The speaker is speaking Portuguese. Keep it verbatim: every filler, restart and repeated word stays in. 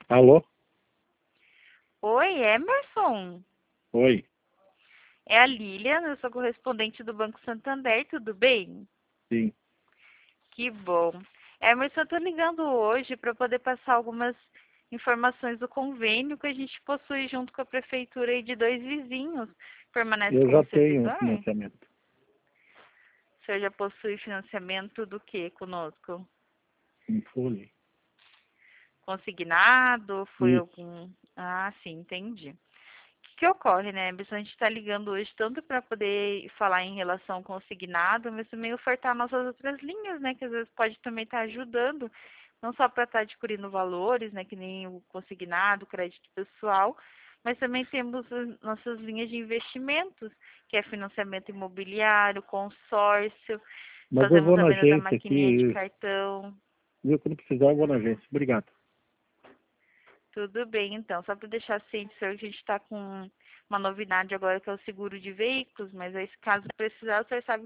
Alô? Oi, Emerson. Oi. É a Lilian, eu sou correspondente do Banco Santander, tudo bem? Sim. Que bom. Emerson, eu tô ligando hoje para poder passar algumas informações do convênio que a gente possui junto com a prefeitura aí de Dois Vizinhos. Permanece Eu já como tenho um servidor? financiamento O senhor já possui financiamento do que conosco? em folha. Consignado? Foi Isso. algum... Ah, sim, entendi. O que, que ocorre, né, Emerson? A gente está ligando hoje tanto para poder falar em relação ao consignado, mas também ofertar nossas outras linhas, né? Que às vezes pode também estar ajudando, não só para estar adquirindo valores, né? Que nem o consignado, o crédito pessoal, mas também temos as nossas linhas de investimentos, que é financiamento imobiliário, consórcio, Mas eu fazemos vou a na venda da agência maquininha de aqui. cartão. Viu? Quando precisar, eu vou na agência. Obrigado. Tudo bem, então. Só para deixar ciente, senhor, que a gente está com uma novidade agora que é o seguro de veículos, mas aí, se caso precisar, o senhor sabe